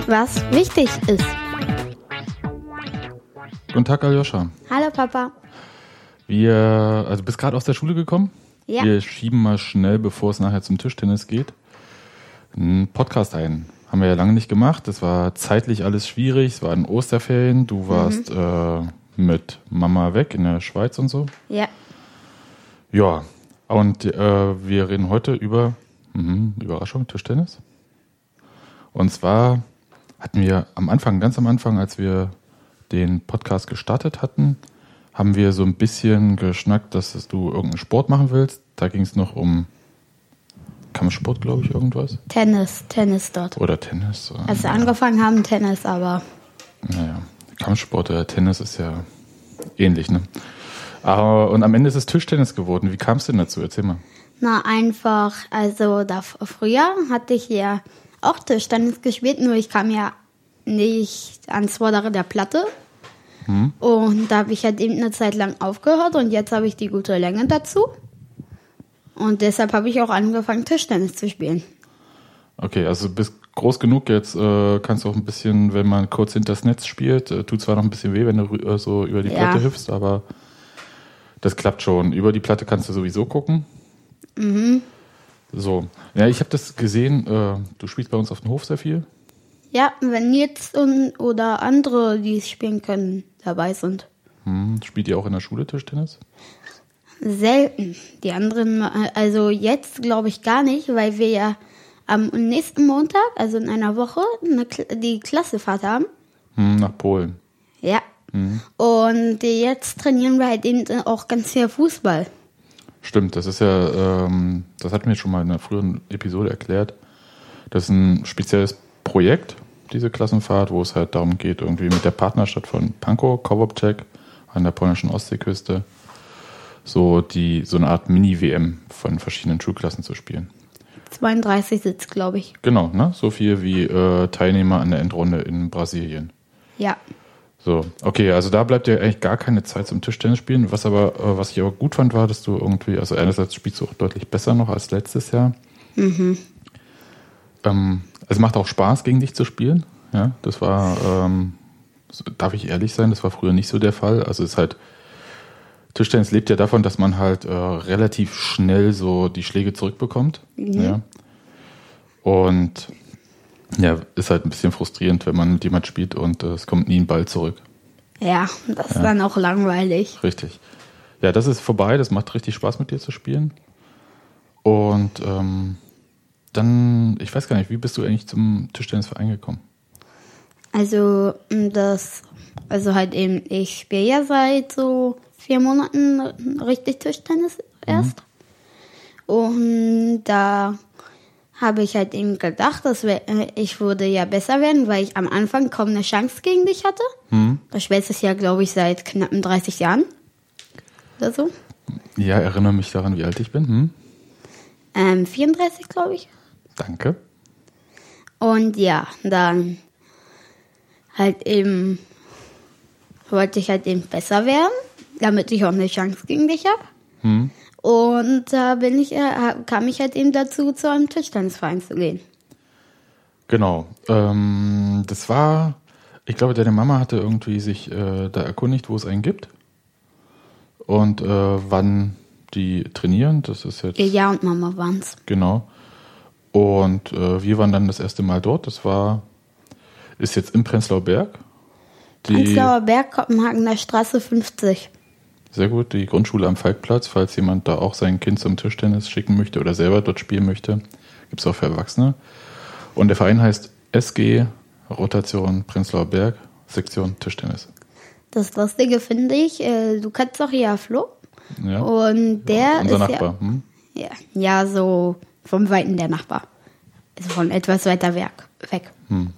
was wichtig ist. Guten Tag, Aljoscha. Hallo Papa. Du bist gerade aus der Schule gekommen? Ja. Wir schieben mal schnell, bevor es nachher zum Tischtennis geht, einen Podcast ein. Haben wir ja lange nicht gemacht. Das war zeitlich alles schwierig. Es waren Osterferien. Du warst mit Mama weg in der Schweiz und so. Ja. Ja, und wir reden heute über Überraschung, Tischtennis. Und zwar hatten wir ganz am Anfang, als wir den Podcast gestartet hatten, haben wir so ein bisschen geschnackt, dass du irgendeinen Sport machen willst. Da ging es noch um Kampfsport, glaube ich, irgendwas. Tennis dort. Oder Tennis. Als wir angefangen haben, Tennis, aber... Naja, Kampfsport oder Tennis ist ja ähnlich, ne? Und am Ende ist es Tischtennis geworden. Wie kam es denn dazu? Erzähl mal. Na, einfach, also früher hatte ich ja auch Tischtennis gespielt, nur ich kam ja nicht ans Vordere der Platte. Und da habe ich halt eben eine Zeit lang aufgehört und jetzt habe ich die gute Länge dazu. Und deshalb habe ich auch angefangen, Tischtennis zu spielen. Okay, also du bist groß genug, jetzt kannst du auch ein bisschen, wenn man kurz hinter das Netz spielt, tut zwar noch ein bisschen weh, wenn du so über die Platte hüpfst, aber das klappt schon. Über die Platte kannst du sowieso gucken. Mhm. So, ja, ich habe das gesehen, du spielst bei uns auf dem Hof sehr viel. Ja, wenn jetzt oder andere, die es spielen können, dabei sind. Spielt ihr auch in der Schule Tischtennis? Selten. Die anderen, also jetzt glaube ich gar nicht, weil wir ja am nächsten Montag, also in einer Woche, die Klassefahrt haben. Nach Polen. Ja. Und jetzt trainieren wir halt eben auch ganz viel Fußball. Stimmt, das ist ja, das hatten wir schon mal in einer früheren Episode erklärt. Das ist ein spezielles Projekt, diese Klassenfahrt, wo es halt darum geht, irgendwie mit der Partnerstadt von Pankow, Kowalczyk, an der polnischen Ostseeküste, so eine Art Mini-WM von verschiedenen Schulklassen zu spielen. 32 Sitz, glaube ich. Genau, ne? So viel wie Teilnehmer an der Endrunde in Brasilien. Ja. So, okay, also da bleibt ja eigentlich gar keine Zeit zum Tischtennis spielen. Was ich aber gut fand, war, dass du irgendwie, also einerseits spielst du auch deutlich besser noch als letztes Jahr. Es macht auch Spaß, gegen dich zu spielen. Ja, das war, darf ich ehrlich sein, das war früher nicht so der Fall. Also es ist halt, Tischtennis lebt ja davon, dass man halt relativ schnell so die Schläge zurückbekommt. Ja. Und ja, ist halt ein bisschen frustrierend, wenn man mit jemand spielt und es kommt nie ein Ball zurück. Ja, das ist dann auch langweilig. Richtig. Ja, das ist vorbei, das macht richtig Spaß mit dir zu spielen. Und dann, ich weiß gar nicht, wie bist du eigentlich zum Tischtennisverein gekommen? Also halt eben, ich spiele ja seit so 4 Monaten richtig Tischtennis erst. Und da habe ich halt eben gedacht, ich würde ja besser werden, weil ich am Anfang kaum eine Chance gegen dich hatte. Das spielst du ja, glaube ich, seit knappen 30 Jahren oder so. Ja, erinnere mich daran, wie alt ich bin. 34, glaube ich. Danke. Und ja, dann halt eben wollte ich halt eben besser werden, damit ich auch eine Chance gegen dich habe. Und da kam ich halt eben dazu, zu einem Tischtennisverein zu gehen. Genau. Das war, ich glaube, deine Mama hatte irgendwie sich da erkundigt, wo es einen gibt. Und wann die trainieren, das ist jetzt... Ja, und Mama waren's. Genau. Und wir waren dann das erste Mal dort. Ist jetzt im Prenzlauer Berg. Prenzlauer Berg, Kopenhagener Straße 50. Sehr gut, die Grundschule am Falkplatz, falls jemand da auch sein Kind zum Tischtennis schicken möchte oder selber dort spielen möchte. Gibt es auch für Erwachsene. Und der Verein heißt SG Rotation Prenzlauer Berg, Sektion Tischtennis. Das Lustige finde ich, du kennst doch hier Flo. Ja. Und der unser ist Nachbar. Ja, so vom Weiten der Nachbar. Also von etwas weiter weg.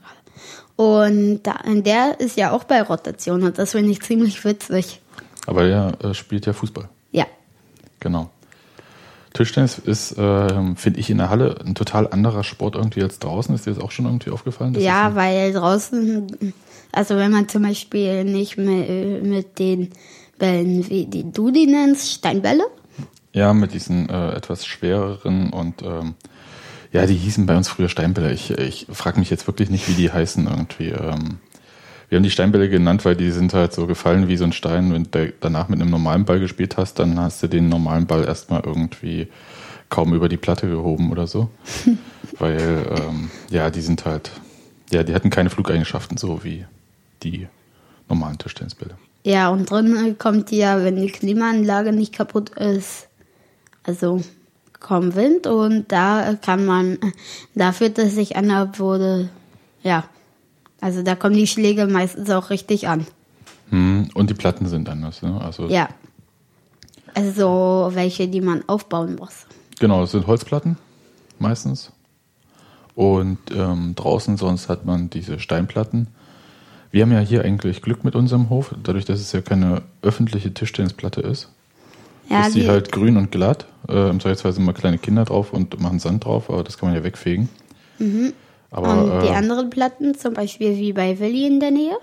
Und der ist ja auch bei Rotation und das finde ich ziemlich witzig. Aber der spielt ja Fußball. Ja. Genau. Tischtennis ist, finde ich, in der Halle ein total anderer Sport irgendwie als draußen. Ist dir das auch schon irgendwie aufgefallen? Ja, weil draußen, also wenn man zum Beispiel nicht mit den Bällen, wie du die nennst, Steinbälle? Ja, mit diesen etwas schwereren und Ja, die hießen bei uns früher Steinbälle. Ich frage mich jetzt wirklich nicht, wie die heißen irgendwie. Wir haben die Steinbälle genannt, weil die sind halt so gefallen wie so ein Stein. Wenn du danach mit einem normalen Ball gespielt hast, dann hast du den normalen Ball erstmal irgendwie kaum über die Platte gehoben oder so. Weil, die sind halt, ja, die hatten keine Flugeigenschaften, so wie die normalen Tischtennisbälle. Ja, und drin kommt ja, wenn die Klimaanlage nicht kaputt ist, also kaum Wind und da fühlt es sich an, obwohl, ja, also da kommen die Schläge meistens auch richtig an. Und die Platten sind anders, ne? Also ja, also welche, die man aufbauen muss. Genau, das sind Holzplatten meistens. Und draußen sonst hat man diese Steinplatten. Wir haben ja hier eigentlich Glück mit unserem Hof, dadurch, dass es ja keine öffentliche Tischtennisplatte ist. Ja, ist die halt grün und glatt. Im Zweifelsfall sind mal kleine Kinder drauf und machen Sand drauf, aber das kann man ja wegfegen. Mhm. Aber, und die anderen Platten, zum Beispiel wie bei Willi in der Nähe,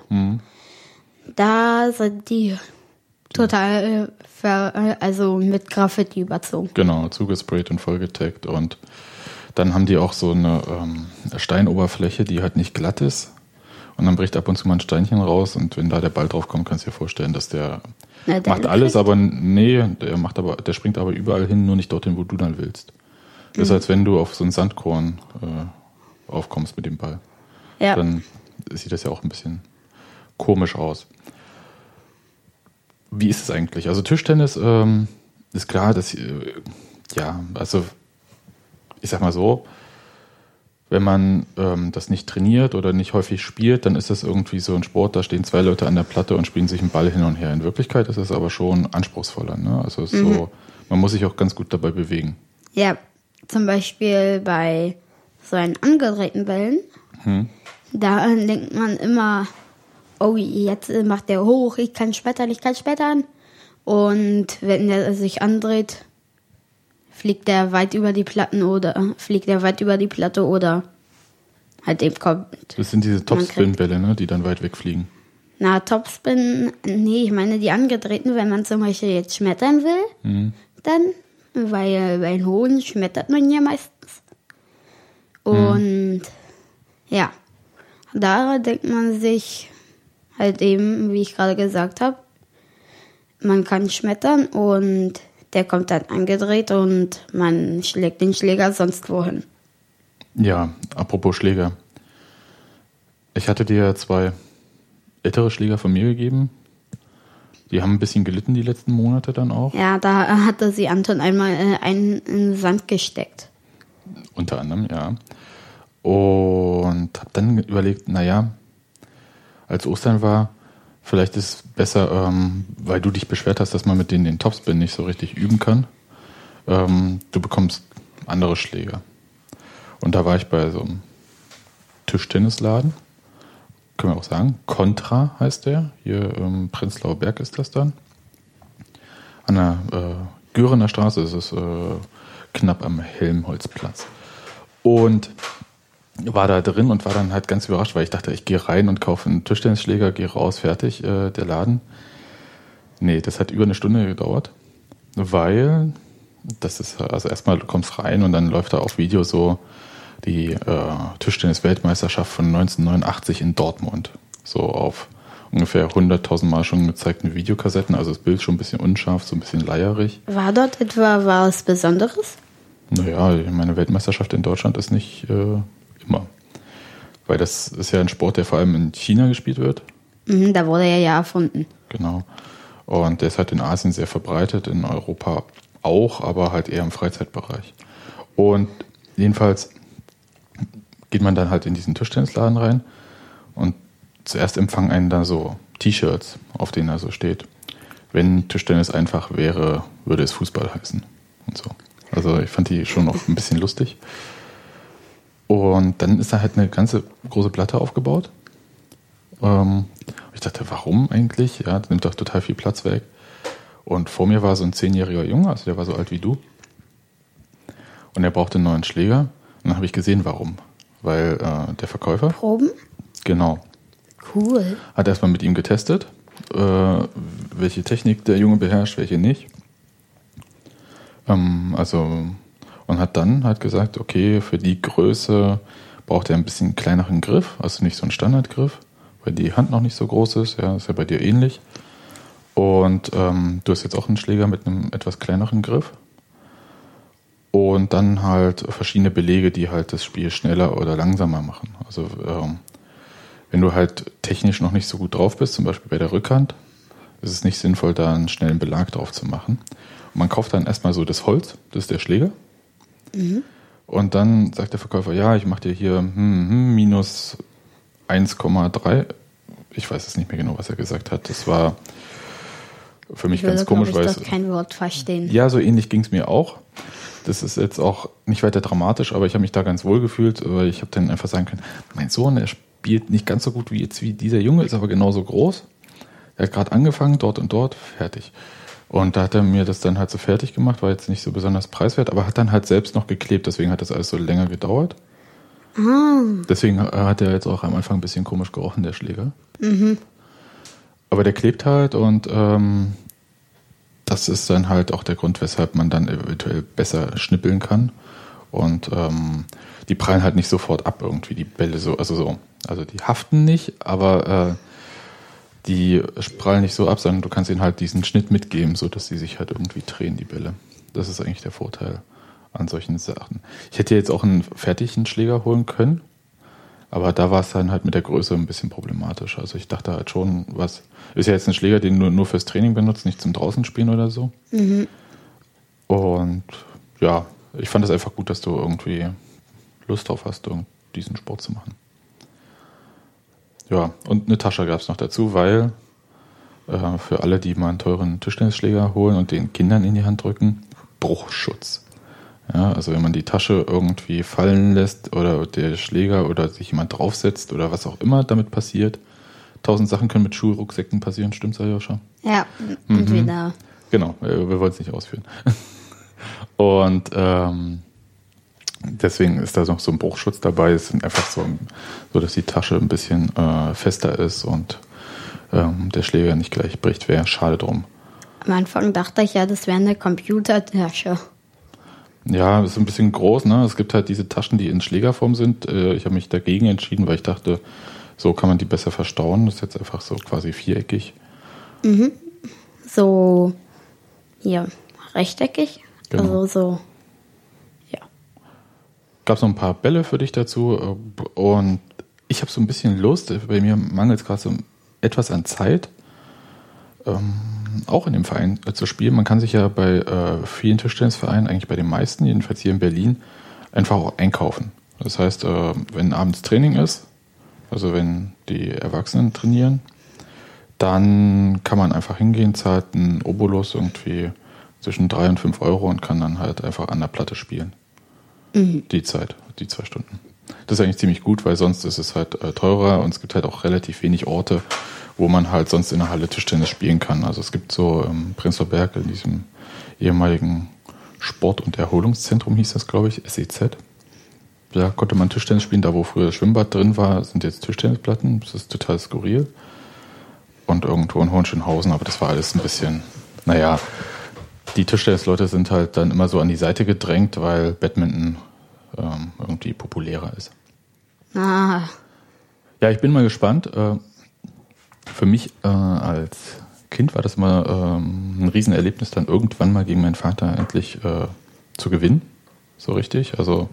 da sind die total mit Graffiti überzogen. Genau, zugesprayt und vollgetaggt. Und dann haben die auch so eine Steinoberfläche, die halt nicht glatt ist. Und dann bricht ab und zu mal ein Steinchen raus und wenn da der Ball drauf kommt, kannst du dir vorstellen, dass der macht alles, aber der springt aber überall hin, nur nicht dorthin, wo du dann willst. Das ist, als wenn du auf so einen Sandkorn aufkommst mit dem Ball. Ja. Dann sieht das ja auch ein bisschen komisch aus. Wie ist es eigentlich? Also Tischtennis ist klar, dass also ich sag mal so, wenn man das nicht trainiert oder nicht häufig spielt, dann ist das irgendwie so ein Sport, da stehen zwei Leute an der Platte und spielen sich einen Ball hin und her. In Wirklichkeit ist es aber schon anspruchsvoller, ne? Also es ist so, man muss sich auch ganz gut dabei bewegen. Ja, zum Beispiel bei so einen angedrehten Bällen, da denkt man immer, oh, jetzt macht der hoch, ich kann spättern. Und wenn der sich andreht, fliegt der weit über die Platte oder halt eben kommt. Das sind diese Topspin-Bälle, ne, die dann weit wegfliegen. Na, Topspin, nee, ich meine die angedrehten, wenn man zum Beispiel jetzt schmettern will, dann, weil bei den hohen schmettert man ja meistens. Und ja, da denkt man sich halt eben, wie ich gerade gesagt habe, man kann schmettern und der kommt dann angedreht und man schlägt den Schläger sonst wohin. Ja, apropos Schläger. Ich hatte dir 2 ältere Schläger von mir gegeben. Die haben ein bisschen gelitten die letzten Monate dann auch. Ja, da hatte sie Anton einmal einen in den Sand gesteckt. Unter anderem, ja. Und habe dann überlegt, als Ostern war, vielleicht ist es besser, weil du dich beschwert hast, dass man mit denen den Topspin nicht so richtig üben kann. Du bekommst andere Schläger. Und da war ich bei so einem Tischtennisladen. Können wir auch sagen. Contra heißt der. Hier im Prenzlauer Berg ist das dann. An der Görener Straße ist es knapp am Helmholtzplatz. Und war da drin und war dann halt ganz überrascht, weil ich dachte, ich gehe rein und kaufe einen Tischtennisschläger, gehe raus, fertig, der Laden. Nee, das hat über eine Stunde gedauert, weil das ist, also erstmal du kommst rein und dann läuft da auf Video so die Tischtennis-Weltmeisterschaft von 1989 in Dortmund. So auf ungefähr 100.000 Mal schon gezeigten Videokassetten, also das Bild schon ein bisschen unscharf, so ein bisschen leierig. War dort etwa was Besonderes? Naja, meine Weltmeisterschaft in Deutschland ist nicht immer. Weil das ist ja ein Sport, der vor allem in China gespielt wird. Da wurde er ja erfunden. Genau. Und der ist halt in Asien sehr verbreitet, in Europa auch, aber halt eher im Freizeitbereich. Und jedenfalls geht man dann halt in diesen Tischtennisladen rein und zuerst empfangen einen da so T-Shirts, auf denen da so steht, wenn Tischtennis einfach wäre, würde es Fußball heißen und so. Also ich fand die schon noch ein bisschen lustig. Und dann ist da halt eine ganze große Platte aufgebaut. Ich dachte, warum eigentlich? Ja, das nimmt doch total viel Platz weg. Und vor mir war so ein 10-jähriger Junge, also der war so alt wie du. Und er brauchte einen neuen Schläger. Und dann habe ich gesehen, warum. Weil der Verkäufer... Proben? Genau. Cool. Hat erstmal mit ihm getestet, welche Technik der Junge beherrscht, welche nicht. Und und hat dann halt gesagt, okay, für die Größe braucht er ein bisschen kleineren Griff, also nicht so einen Standardgriff, weil die Hand noch nicht so groß ist, ja, ist ja bei dir ähnlich. Und du hast jetzt auch einen Schläger mit einem etwas kleineren Griff. Und dann halt verschiedene Belege, die halt das Spiel schneller oder langsamer machen. Also wenn du halt technisch noch nicht so gut drauf bist, zum Beispiel bei der Rückhand, ist es nicht sinnvoll, da einen schnellen Belag drauf zu machen. Und man kauft dann erstmal so das Holz, das ist der Schläger. Mhm. Und dann sagt der Verkäufer, ja, ich mache dir hier minus 1,3. Ich weiß es nicht mehr genau, was er gesagt hat. Das war für mich ganz komisch, weil ich kein Wort verstehen. Ja, so ähnlich ging es mir auch. Das ist jetzt auch nicht weiter dramatisch, aber ich habe mich da ganz wohl gefühlt, weil ich habe dann einfach sagen können, mein Sohn, der spielt nicht ganz so gut wie dieser Junge, ist aber genauso groß. Er hat gerade angefangen, dort und dort, fertig. Und da hat er mir das dann halt so fertig gemacht, war jetzt nicht so besonders preiswert, aber hat dann halt selbst noch geklebt, deswegen hat das alles so länger gedauert. Deswegen hat er jetzt auch am Anfang ein bisschen komisch gerochen, der Schläger. Mhm. Aber der klebt halt und das ist dann halt auch der Grund, weshalb man dann eventuell besser schnippeln kann. Und die prallen halt nicht sofort ab irgendwie, die Bälle so. Also die haften nicht, aber die prallen nicht so ab, sondern du kannst ihnen halt diesen Schnitt mitgeben, sodass sie sich halt irgendwie drehen, die Bälle. Das ist eigentlich der Vorteil an solchen Sachen. Ich hätte jetzt auch einen fertigen Schläger holen können, aber da war es dann halt mit der Größe ein bisschen problematisch. Also ich dachte halt schon, was ist ja jetzt ein Schläger, den du nur fürs Training benutzt, nicht zum draußen spielen oder so. Mhm. Und ja, ich fand es einfach gut, dass du irgendwie Lust drauf hast, diesen Sport zu machen. Ja, und eine Tasche gab es noch dazu, weil für alle, die mal einen teuren Tischtennisschläger holen und den Kindern in die Hand drücken, Bruchschutz. Ja, also wenn man die Tasche irgendwie fallen lässt oder der Schläger oder sich jemand draufsetzt oder was auch immer damit passiert. 1000 Sachen können mit Schulrucksäcken passieren, stimmt's, Aljoscha? Ja, entweder. Genau, wir wollen es nicht ausführen. Und deswegen ist da noch so ein Bruchschutz dabei. Es sind einfach so, dass die Tasche ein bisschen fester ist und der Schläger nicht gleich bricht. Wäre schade drum. Am Anfang dachte ich ja, das wäre eine Computertasche. Ja, ist ein bisschen groß, ne? Es gibt halt diese Taschen, die in Schlägerform sind. Ich habe mich dagegen entschieden, weil ich dachte, so kann man die besser verstauen. Das ist jetzt einfach so quasi viereckig. Mhm. So, ja, rechteckig. Genau. Also so, ja. Gab es noch ein paar Bälle für dich dazu. Und ich habe so ein bisschen Lust. Bei mir mangelt es gerade so etwas an Zeit. Auch in dem Verein zu spielen. Man kann sich ja bei vielen Tischtennisvereinen, eigentlich bei den meisten, jedenfalls hier in Berlin, einfach auch einkaufen. Das heißt, wenn abends Training ist, also wenn die Erwachsenen trainieren, dann kann man einfach hingehen, zahlt einen Obolus irgendwie zwischen 3 und 5 Euro und kann dann halt einfach an der Platte spielen. Mhm. Die 2 Stunden. Das ist eigentlich ziemlich gut, weil sonst ist es halt teurer und es gibt halt auch relativ wenig Orte, wo man halt sonst in der Halle Tischtennis spielen kann. Also es gibt so im Prenzlauer Berg, in diesem ehemaligen Sport- und Erholungszentrum hieß das, glaube ich, SEZ. Da konnte man Tischtennis spielen. Da, wo früher das Schwimmbad drin war, sind jetzt Tischtennisplatten. Das ist total skurril. Und irgendwo in Hohenschönhausen, aber das war alles ein bisschen, naja, die Tischtennisleute sind halt dann immer so an die Seite gedrängt, weil Badminton irgendwie populärer ist. Ah. Ja, ich bin mal gespannt. Für mich als Kind war das mal ein Riesenerlebnis, dann irgendwann mal gegen meinen Vater endlich zu gewinnen. So richtig. Also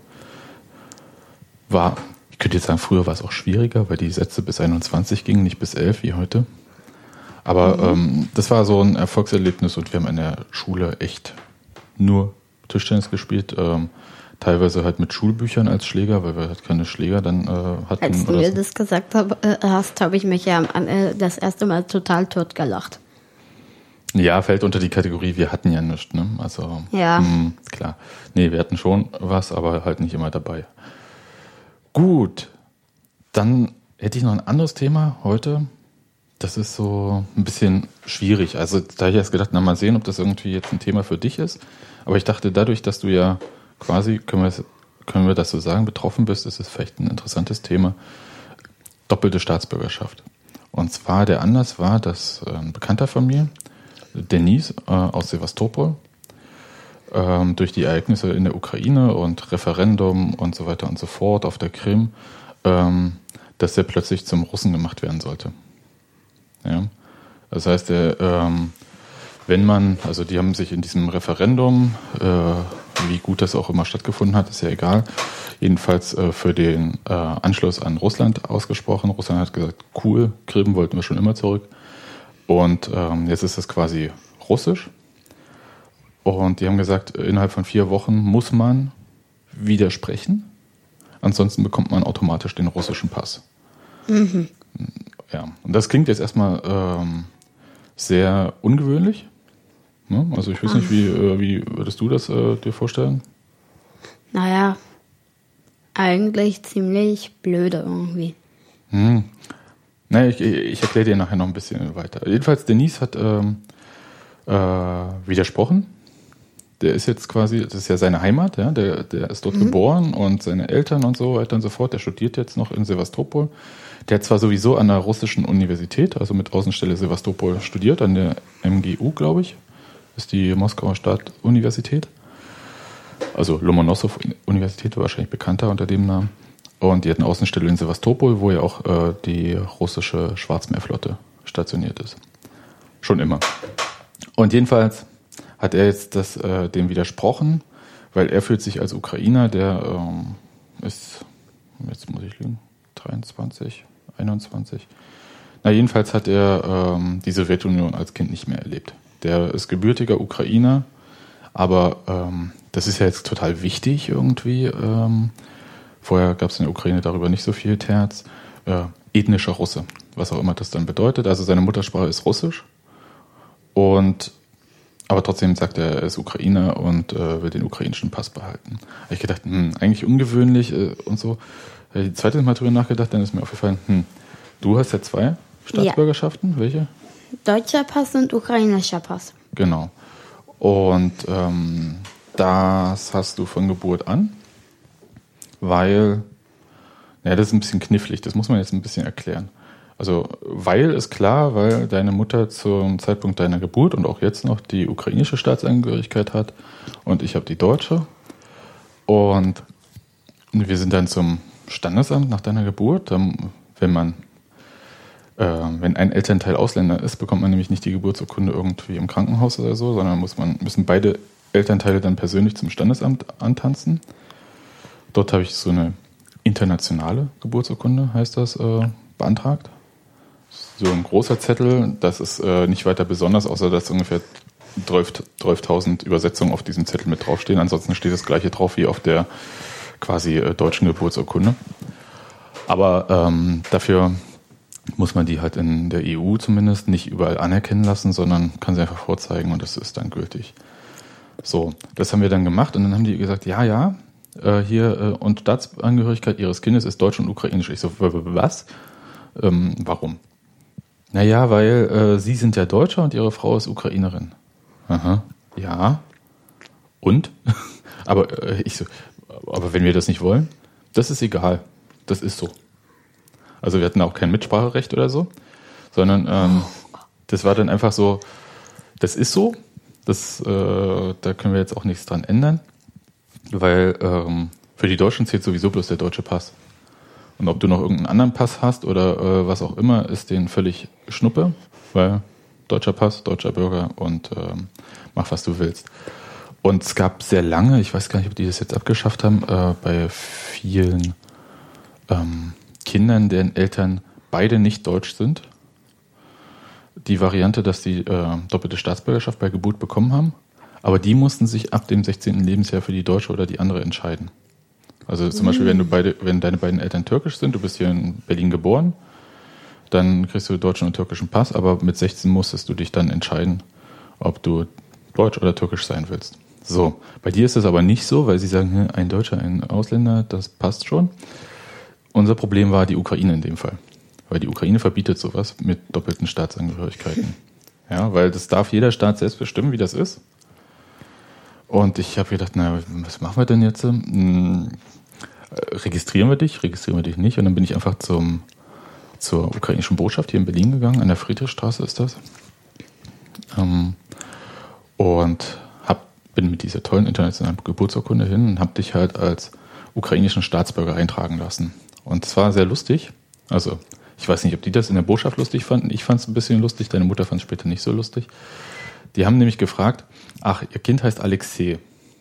ich könnte jetzt sagen, früher war es auch schwieriger, weil die Sätze bis 21 gingen, nicht bis 11 wie heute. Aber das war so ein Erfolgserlebnis und wir haben in der Schule echt nur Tischtennis gespielt. Teilweise halt mit Schulbüchern als Schläger, weil wir halt keine Schläger dann hatten. Als du mir das gesagt hast, habe ich mich ja das erste Mal total totgelacht. Ja, fällt unter die Kategorie, wir hatten ja nichts, ne? Also, ja. Ist klar. Nee, wir hatten schon was, aber halt nicht immer dabei. Gut, dann hätte ich noch ein anderes Thema heute. Das ist so ein bisschen schwierig. Also da habe ich erst gedacht, mal sehen, ob das irgendwie jetzt ein Thema für dich ist. Aber ich dachte, dadurch, dass du ja quasi, können wir das so sagen, betroffen bist, ist es vielleicht ein interessantes Thema. Doppelte Staatsbürgerschaft. Und zwar der Anlass war, dass ein Bekannter von mir, Denise aus Sevastopol, durch die Ereignisse in der Ukraine und Referendum und so weiter und so fort auf der Krim, dass er plötzlich zum Russen gemacht werden sollte. Ja? Das heißt, also die haben sich in diesem Referendum, wie gut das auch immer stattgefunden hat, ist ja egal, jedenfalls für den Anschluss an Russland ausgesprochen. Russland hat gesagt, cool, Krim wollten wir schon immer zurück. Und jetzt ist es quasi russisch. Und die haben gesagt, innerhalb von 4 Wochen muss man widersprechen. Ansonsten bekommt man automatisch den russischen Pass. Mhm. Ja, und das klingt jetzt erstmal sehr ungewöhnlich. Ne? Also ich weiß nicht, wie würdest du das dir vorstellen? Naja, eigentlich ziemlich blöde irgendwie. Naja, ich erkläre dir nachher noch ein bisschen weiter. Jedenfalls, Denise hat widersprochen. Der ist jetzt quasi, das ist ja seine Heimat, ja, der ist dort geboren und seine Eltern und so weiter und so fort. Der studiert jetzt noch in Sevastopol. Der hat zwar sowieso an der russischen Universität, also mit Außenstelle Sevastopol, studiert, an der MGU, glaube ich, ist die Moskauer Staatsuniversität. Also Lomonossow-Universität, wahrscheinlich bekannter unter dem Namen. Und die hat eine Außenstelle in Sevastopol, wo ja auch die russische Schwarzmeerflotte stationiert ist. Schon immer. Und jedenfalls hat er jetzt dem widersprochen, weil er fühlt sich als Ukrainer, der ist, jetzt muss ich lügen, 23, 21. Na, jedenfalls hat er die Sowjetunion als Kind nicht mehr erlebt. Der ist gebürtiger Ukrainer, aber das ist ja jetzt total wichtig irgendwie. Vorher gab es in der Ukraine darüber nicht so viel Terz. Ethnischer Russe, was auch immer das dann bedeutet. Also seine Muttersprache ist Russisch. Aber trotzdem sagt er ist Ukrainer und will den ukrainischen Pass behalten. Da habe ich gedacht, eigentlich ungewöhnlich und so. Die zweite Mal drüber nachgedacht, dann ist mir aufgefallen, du hast ja 2 Staatsbürgerschaften. Ja. Welche? Deutscher Pass und ukrainischer Pass. Genau. Und das hast du von Geburt an, weil, das ist ein bisschen knifflig, das muss man jetzt ein bisschen erklären. Also, weil ist klar, weil deine Mutter zum Zeitpunkt deiner Geburt und auch jetzt noch die ukrainische Staatsangehörigkeit hat und ich habe die deutsche. Und wir sind dann zum Standesamt nach deiner Geburt. Wenn ein Elternteil Ausländer ist, bekommt man nämlich nicht die Geburtsurkunde irgendwie im Krankenhaus oder so, sondern müssen beide Elternteile dann persönlich zum Standesamt antanzen. Dort habe ich so eine internationale Geburtsurkunde, heißt das, beantragt. So ein großer Zettel, das ist nicht weiter besonders, außer dass ungefähr 12.000 Übersetzungen auf diesem Zettel mit draufstehen. Ansonsten steht das gleiche drauf wie auf der quasi deutschen Geburtsurkunde. Aber dafür muss man die halt in der EU zumindest nicht überall anerkennen lassen, sondern kann sie einfach vorzeigen und das ist dann gültig. So, das haben wir dann gemacht und dann haben die gesagt, hier und Staatsangehörigkeit ihres Kindes ist deutsch und ukrainisch. Ich so, was? Warum? Naja, weil sie sind ja Deutscher und ihre Frau ist Ukrainerin. Aha, ja. Und? Aber wenn wir das nicht wollen, das ist egal. Das ist so. Also wir hatten auch kein Mitspracherecht oder so, sondern das war dann einfach so, das ist so. Da können wir jetzt auch nichts dran ändern, weil für die Deutschen zählt sowieso bloß der deutsche Pass. Und ob du noch irgendeinen anderen Pass hast oder was auch immer, ist denen völlig Schnuppe, weil deutscher Pass, deutscher Bürger und mach, was du willst. Und es gab sehr lange, ich weiß gar nicht, ob die das jetzt abgeschafft haben, bei vielen Kindern, deren Eltern beide nicht deutsch sind, die Variante, dass die doppelte Staatsbürgerschaft bei Geburt bekommen haben, aber die mussten sich ab dem 16. Lebensjahr für die deutsche oder die andere entscheiden. Also zum Beispiel, wenn deine beiden Eltern türkisch sind, du bist hier in Berlin geboren, dann kriegst du deutschen und türkischen Pass, aber mit 16 musstest du dich dann entscheiden, ob du deutsch oder türkisch sein willst. So, bei dir ist das aber nicht so, weil sie sagen, ein Deutscher, ein Ausländer, das passt schon. Unser Problem war die Ukraine in dem Fall, weil die Ukraine verbietet sowas mit doppelten Staatsangehörigkeiten. Ja, weil das darf jeder Staat selbst bestimmen, wie das ist. Und ich habe gedacht, was machen wir denn jetzt? Registrieren wir dich nicht? Und dann bin ich einfach zur ukrainischen Botschaft hier in Berlin gegangen, an der Friedrichstraße ist das. Und habe bin mit dieser tollen internationalen Geburtsurkunde hin und habe dich halt als ukrainischen Staatsbürger eintragen lassen. Und es war sehr lustig. Also ich weiß nicht, ob die das in der Botschaft lustig fanden. Ich fand es ein bisschen lustig, deine Mutter fand es später nicht so lustig. Die haben nämlich gefragt, ach, ihr Kind heißt Alexei.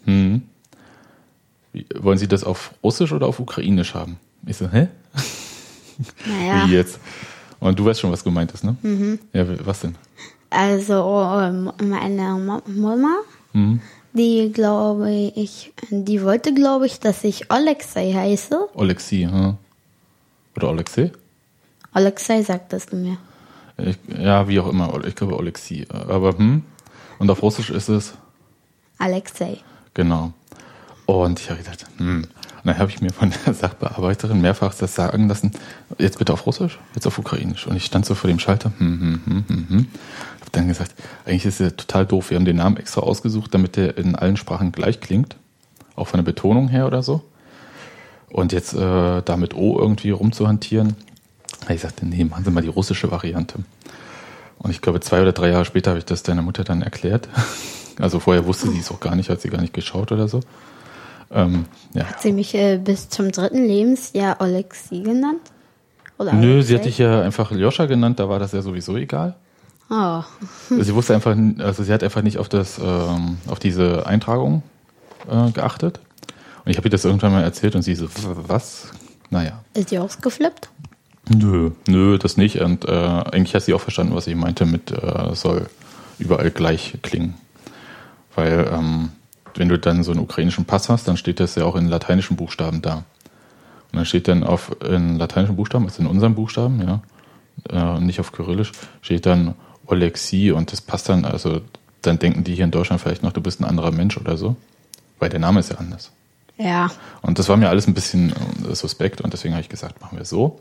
Wollen Sie das auf Russisch oder auf Ukrainisch haben? Ich so, hä? Naja. Wie jetzt? Und du weißt schon, was gemeint ist, ne? Ja, was denn? Also meine Mama, die wollte, glaube ich, dass ich Alexei heiße. Alexei, oder Alexei? Alexei, sagtest du mir. Ja, wie auch immer. Ich glaube Alexei. Aber, Und auf Russisch ist es? Alexei. Genau. Und ich habe gedacht, Und dann habe ich mir von der Sachbearbeiterin mehrfach das sagen lassen, jetzt bitte auf Russisch, jetzt auf Ukrainisch. Und ich stand so vor dem Schalter, Habe dann gesagt, eigentlich ist es total doof. Wir haben den Namen extra ausgesucht, damit der in allen Sprachen gleich klingt. Auch von der Betonung her oder so. Und jetzt da mit O irgendwie rumzuhantieren, ich sagte, nee, machen Sie mal die russische Variante. Und ich glaube, 2 oder 3 Jahre später habe ich das deiner Mutter dann erklärt. Also vorher wusste sie es auch gar nicht, hat sie gar nicht geschaut oder so. Ja. Hat sie mich bis zum 3. Lebensjahr Alexei genannt? Oder Nö, Alexei? sie hat dich ja einfach Ljoscha genannt, da war das ja sowieso egal. Oh. Sie wusste einfach, also sie hat einfach nicht auf diese Eintragung geachtet. Und ich habe ihr das irgendwann mal erzählt und sie so, was? Naja. Ist sie ausgeflippt? Nö, das nicht. Und eigentlich hat sie auch verstanden, was ich meinte mit soll überall gleich klingen. Weil wenn du dann so einen ukrainischen Pass hast, dann steht das ja auch in lateinischen Buchstaben da. Und dann steht dann in lateinischen Buchstaben, also in unserem Buchstaben, ja, nicht auf Kyrillisch, steht dann Alexei und das passt dann, also dann denken die hier in Deutschland vielleicht noch, du bist ein anderer Mensch oder so, weil der Name ist ja anders. Ja. Und das war mir alles ein bisschen suspekt und deswegen habe ich gesagt, machen wir so.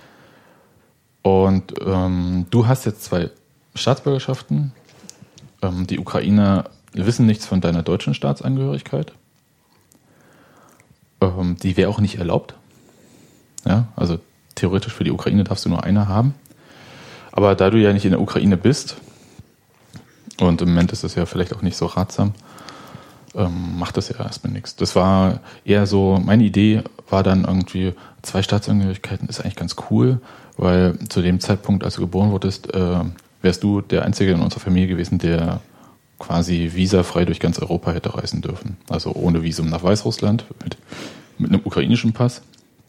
Und du hast jetzt 2 Staatsbürgerschaften. Die Ukrainer wissen nichts von deiner deutschen Staatsangehörigkeit. Die wäre auch nicht erlaubt. Ja, also theoretisch für die Ukraine darfst du nur eine haben. Aber da du ja nicht in der Ukraine bist, und im Moment ist das ja vielleicht auch nicht so ratsam, macht das ja erstmal nichts. Das war eher so, meine Idee war dann irgendwie, 2 Staatsangehörigkeiten ist eigentlich ganz cool, weil zu dem Zeitpunkt, als du geboren wurdest, wärst du der Einzige in unserer Familie gewesen, der quasi visafrei durch ganz Europa hätte reisen dürfen. Also ohne Visum nach Weißrussland, mit einem ukrainischen Pass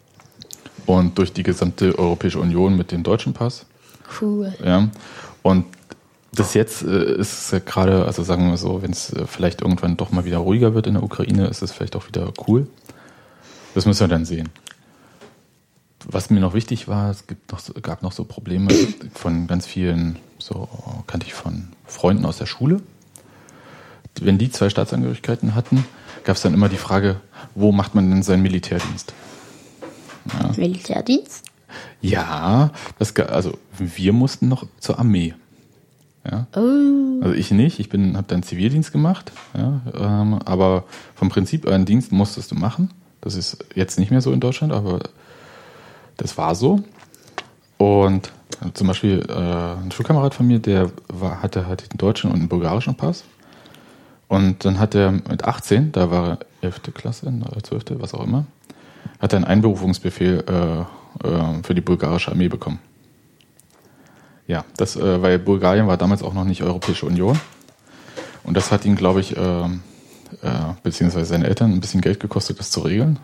und durch die gesamte Europäische Union mit dem deutschen Pass. Cool. Ja. Und das jetzt ist ja gerade, also sagen wir so, wenn es vielleicht irgendwann doch mal wieder ruhiger wird in der Ukraine, ist es vielleicht auch wieder cool. Das müssen wir dann sehen. Was mir noch wichtig war, es gab noch so Probleme von ganz vielen, so kannte ich von Freunden aus der Schule. Wenn die 2 Staatsangehörigkeiten hatten, gab es dann immer die Frage, wo macht man denn seinen Militärdienst? Ja. Militärdienst? Ja, also wir mussten noch zur Armee. Ja. Oh. Also ich nicht, habe dann Zivildienst gemacht, ja, aber vom Prinzip einen Dienst musstest du machen. Das ist jetzt nicht mehr so in Deutschland, aber das war so. Und zum Beispiel ein Schulkamerad von mir, der hatte halt den deutschen und einen bulgarischen Pass. Und dann hat er mit 18, da war er 11. Klasse, 12., was auch immer, hat er einen Einberufungsbefehl für die bulgarische Armee bekommen. Ja, weil Bulgarien war damals auch noch nicht Europäische Union. Und das hat ihn, glaube ich, beziehungsweise seine Eltern ein bisschen Geld gekostet, das zu regeln.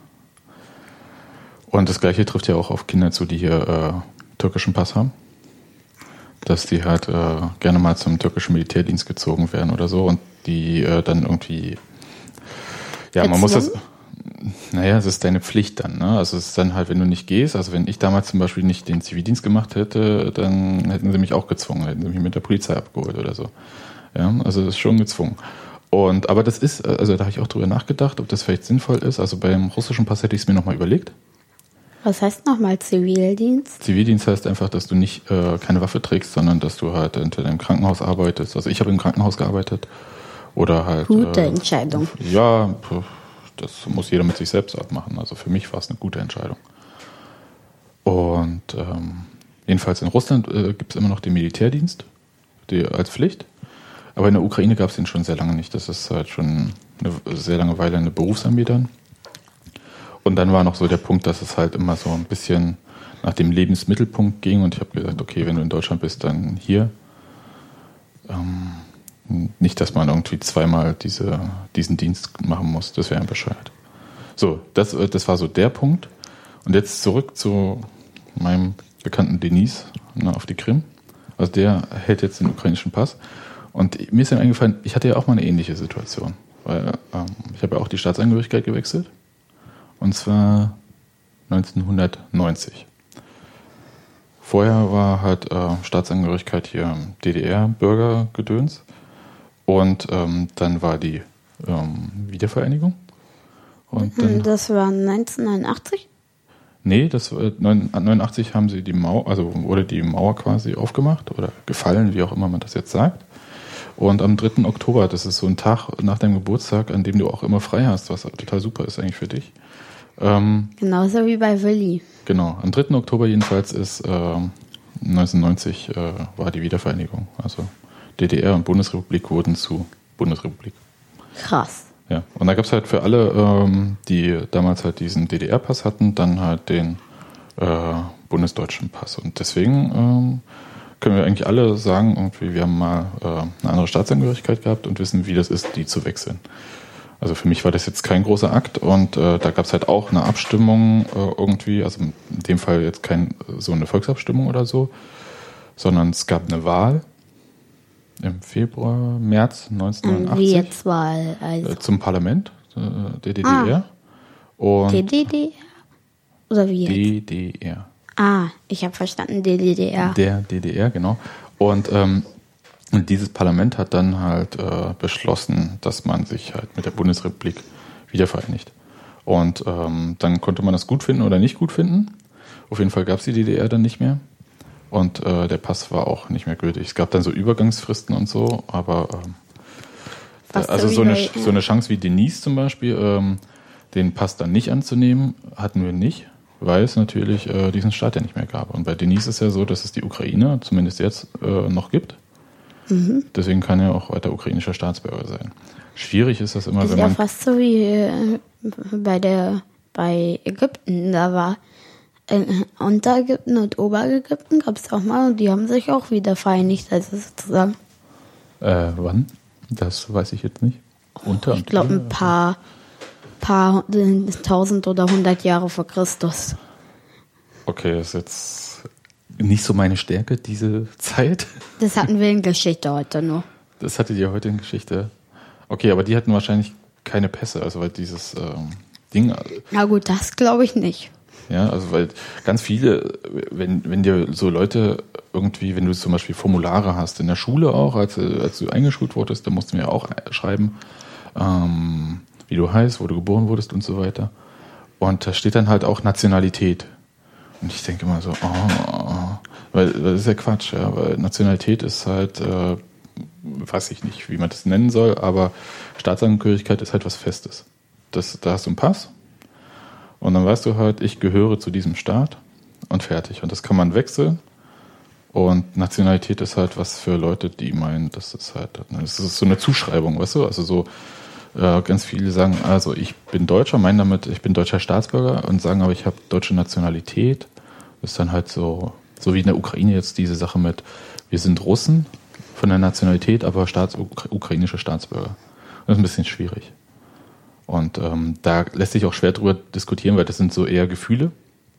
Und das Gleiche trifft ja auch auf Kinder zu, die hier türkischen Pass haben. Dass die halt gerne mal zum türkischen Militärdienst gezogen werden oder so und die dann irgendwie, ja, man muss das, naja, es ist deine Pflicht dann, ne? Also es ist dann halt, wenn du nicht gehst, also wenn ich damals zum Beispiel nicht den Zivildienst gemacht hätte, dann hätten sie mich auch gezwungen, hätten sie mich mit der Polizei abgeholt oder so. Ja, also das ist schon gezwungen. Aber das ist, also da habe ich auch drüber nachgedacht, ob das vielleicht sinnvoll ist. Also beim russischen Pass hätte ich es mir nochmal überlegt. Was heißt nochmal Zivildienst? Zivildienst heißt einfach, dass du nicht keine Waffe trägst, sondern dass du halt entweder im Krankenhaus arbeitest. Also ich habe im Krankenhaus gearbeitet oder halt... Gute Entscheidung. Ja, das muss jeder mit sich selbst abmachen. Also für mich war es eine gute Entscheidung. Und jedenfalls in Russland gibt es immer noch den Militärdienst als Pflicht. Aber in der Ukraine gab es den schon sehr lange nicht. Das ist halt schon eine sehr lange Weile eine Berufsanbietern. Und dann war noch so der Punkt, dass es halt immer so ein bisschen nach dem Lebensmittelpunkt ging. Und ich habe gesagt, okay, wenn du in Deutschland bist, dann hier. Nicht, dass man irgendwie zweimal diesen Dienst machen muss. Das wäre ein bescheuert. So, das war so der Punkt. Und jetzt zurück zu meinem Bekannten Denis auf die Krim. Also der hält jetzt den ukrainischen Pass. Und mir ist dann eingefallen, ich hatte ja auch mal eine ähnliche Situation. Weil ich habe ja auch die Staatsangehörigkeit gewechselt. Und zwar 1990. Vorher war halt Staatsangehörigkeit hier DDR-Bürgergedöns. Und dann war die Wiedervereinigung. Und dann, das war 1989? Nee, 1989 haben sie wurde die Mauer quasi aufgemacht oder gefallen, wie auch immer man das jetzt sagt. Und am 3. Oktober, das ist so ein Tag nach deinem Geburtstag, an dem du auch immer frei hast, was total super ist eigentlich für dich. Genauso wie bei Willi. Genau, am 3. Oktober jedenfalls ist 1990 war die Wiedervereinigung. Also DDR und Bundesrepublik wurden zu Bundesrepublik. Krass. Ja, und da gab es halt für alle, die damals halt diesen DDR-Pass hatten, dann halt den bundesdeutschen Pass. Und deswegen können wir eigentlich alle sagen, irgendwie, wir haben mal eine andere Staatsangehörigkeit gehabt und wissen, wie das ist, die zu wechseln. Also für mich war das jetzt kein großer Akt und da gab es halt auch eine Abstimmung irgendwie, also in dem Fall jetzt so eine Volksabstimmung oder so, sondern es gab eine Wahl im März 1989. Wie jetzt Wahl? Also. Zum Parlament der DDR. Und die DDR? Oder wie jetzt? DDR. Ich habe verstanden, DDR. Der DDR, genau. Und dieses Parlament hat dann halt beschlossen, dass man sich halt mit der Bundesrepublik wiedervereinigt. Und dann konnte man das gut finden oder nicht gut finden. Auf jeden Fall gab es die DDR dann nicht mehr. Und der Pass war auch nicht mehr gültig. Es gab dann so Übergangsfristen und so, aber also so eine Chance wie Denise zum Beispiel, den Pass dann nicht anzunehmen, hatten wir nicht, weil es natürlich diesen Staat ja nicht mehr gab. Und bei Denise ist ja so, dass es die Ukraine zumindest jetzt noch gibt. Mhm. Deswegen kann er auch weiter ukrainischer Staatsbürger sein. Schwierig ist das immer, wenn man... Das ist ja fast so wie bei Ägypten. Da war Unterägypten und Oberägypten gab es auch mal und die haben sich auch wieder vereinigt, also sozusagen. Wann? Das weiß ich jetzt nicht. Ich glaube ein paar 1000 oder 100 Jahre vor Christus. Okay, das ist jetzt nicht so meine Stärke, diese Zeit. Das hatten wir in Geschichte heute nur. Das hattet ihr heute in Geschichte. Okay, aber die hatten wahrscheinlich keine Pässe, also weil dieses Ding... Na gut, das glaube ich nicht. Ja, also weil ganz viele, wenn dir so Leute irgendwie, wenn du zum Beispiel Formulare hast, in der Schule auch, als du eingeschult wurdest, da mussten wir auch schreiben, wie du heißt, wo du geboren wurdest und so weiter. Und da steht dann halt auch Nationalität. Und ich denke immer so, weil das ist ja Quatsch, ja, weil Nationalität ist halt, weiß ich nicht, wie man das nennen soll, aber Staatsangehörigkeit ist halt was Festes. Da hast du einen Pass. Und dann weißt du halt, ich gehöre zu diesem Staat und fertig. Und das kann man wechseln. Und Nationalität ist halt was für Leute, die meinen, das ist so eine Zuschreibung, weißt du? Also so ganz viele sagen, also ich bin Deutscher, meinen damit, ich bin deutscher Staatsbürger und sagen aber, ich habe deutsche Nationalität. Das ist dann halt so wie in der Ukraine jetzt diese Sache mit, wir sind Russen von der Nationalität, aber ukrainische Staatsbürger. Das ist ein bisschen schwierig. Und da lässt sich auch schwer drüber diskutieren, weil das sind so eher Gefühle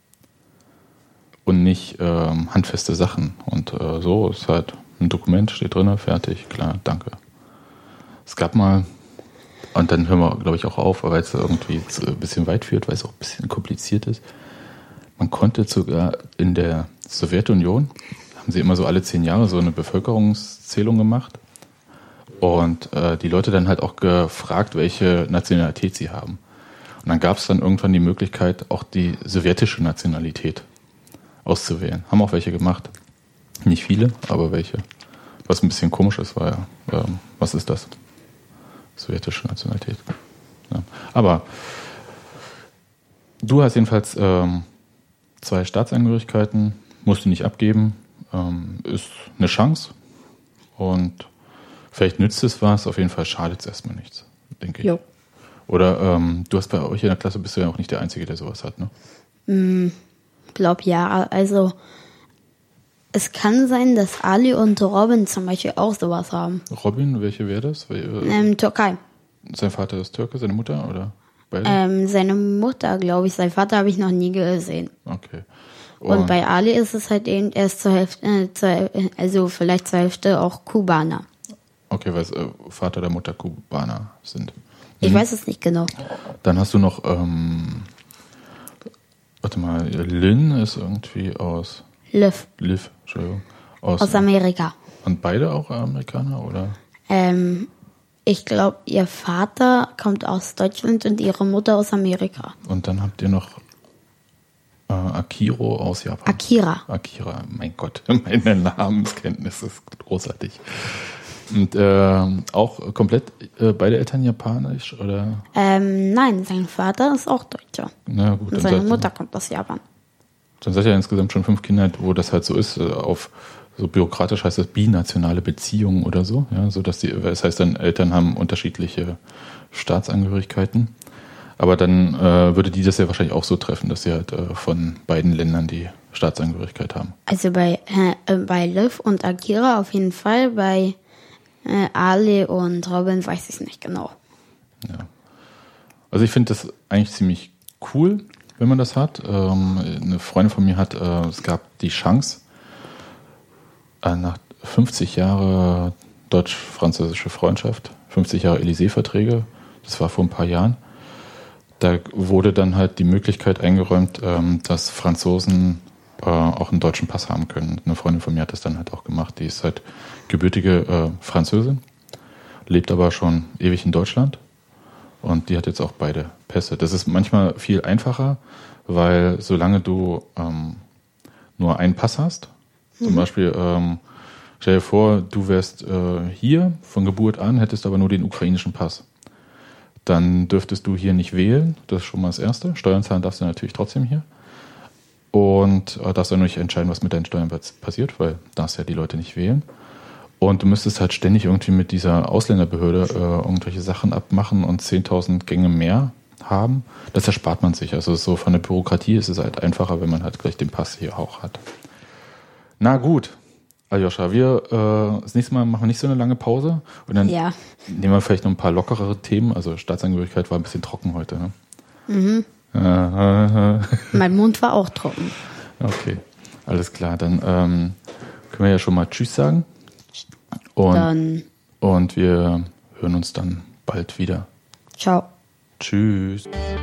und nicht handfeste Sachen. Und so ist halt ein Dokument, steht drin, fertig, klar, danke. Es gab mal, und dann hören wir, glaube ich, auch auf, weil es irgendwie ein bisschen weit führt, weil es auch ein bisschen kompliziert ist. Man konnte sogar in der Sowjetunion, haben sie immer so alle 10 Jahre so eine Bevölkerungszählung gemacht. Und die Leute dann halt auch gefragt, welche Nationalität sie haben. Und dann gab es dann irgendwann die Möglichkeit, auch die sowjetische Nationalität auszuwählen. Haben auch welche gemacht. Nicht viele, aber welche. Was ein bisschen komisch ist, war ja, was ist das? Sowjetische Nationalität. Ja. Aber du hast jedenfalls 2 Staatsangehörigkeiten, musst du nicht abgeben. Ist eine Chance. Und vielleicht nützt es was, auf jeden Fall schadet es erstmal nichts, denke ich. Jo. Oder du hast bei euch in der Klasse, bist du ja auch nicht der Einzige, der sowas hat, ne? Glaub ja, also es kann sein, dass Ali und Robin zum Beispiel auch sowas haben. Robin, welche wäre das? Türkei. Sein Vater ist Türke, seine Mutter oder beide? Seine Mutter, glaube ich. Sein Vater habe ich noch nie gesehen. Okay. Und bei Ali ist es halt eben erst zur Hälfte, also vielleicht zur Hälfte auch Kubaner. Okay, weil Vater der Mutter Kubaner sind. Ich weiß es nicht genau. Dann hast du noch, warte mal, Lynn ist irgendwie aus... Liv, Entschuldigung. aus Amerika. Und beide auch Amerikaner, oder? Ich glaube, ihr Vater kommt aus Deutschland und ihre Mutter aus Amerika. Und dann habt ihr noch Akiro aus Japan. Akira, mein Gott, meine Namenskenntnis ist großartig. Und auch komplett beide Eltern japanisch, oder? Nein, sein Vater ist auch Deutscher. Na gut, Und seine Mutter kommt aus Japan. Dann seid ihr insgesamt schon 5 Kinder, wo das halt so ist, auf so bürokratisch heißt das binationale Beziehungen oder so, ja, so dass das heißt dann, Eltern haben unterschiedliche Staatsangehörigkeiten, aber dann würde die das ja wahrscheinlich auch so treffen, dass sie halt von beiden Ländern die Staatsangehörigkeit haben. Also bei Liv und Akira auf jeden Fall, bei Ali und Robin weiß ich es nicht genau. Ja. Also ich finde das eigentlich ziemlich cool, wenn man das hat. Eine Freundin von mir hat, es gab die Chance, nach 50 Jahre deutsch-französische Freundschaft, 50 Jahre Élysée-Verträge, das war vor ein paar Jahren, da wurde dann halt die Möglichkeit eingeräumt, dass Franzosen auch einen deutschen Pass haben können. Eine Freundin von mir hat das dann halt auch gemacht, die ist halt gebürtige Französin, lebt aber schon ewig in Deutschland. Und die hat jetzt auch beide Pässe. Das ist manchmal viel einfacher, weil solange du nur einen Pass hast, zum Beispiel, stell dir vor, du wärst hier von Geburt an, hättest aber nur den ukrainischen Pass. Dann dürftest du hier nicht wählen, das ist schon mal das Erste. Steuern zahlen darfst du natürlich trotzdem hier. Und darfst dann nicht entscheiden, was mit deinen Steuern passiert, weil darfst ja die Leute nicht wählen. Und du müsstest halt ständig irgendwie mit dieser Ausländerbehörde irgendwelche Sachen abmachen und 10.000 Gänge mehr haben. Das erspart man sich. Also so von der Bürokratie ist es halt einfacher, wenn man halt gleich den Pass hier auch hat. Na gut, Aljoscha, das nächste Mal machen wir nicht so eine lange Pause. Und dann nehmen wir vielleicht noch ein paar lockerere Themen. Also Staatsangehörigkeit war ein bisschen trocken heute. Ne? Mhm. Mein Mund war auch trocken. Okay, alles klar. Dann können wir ja schon mal Tschüss sagen. Und wir hören uns dann bald wieder. Ciao. Tschüss.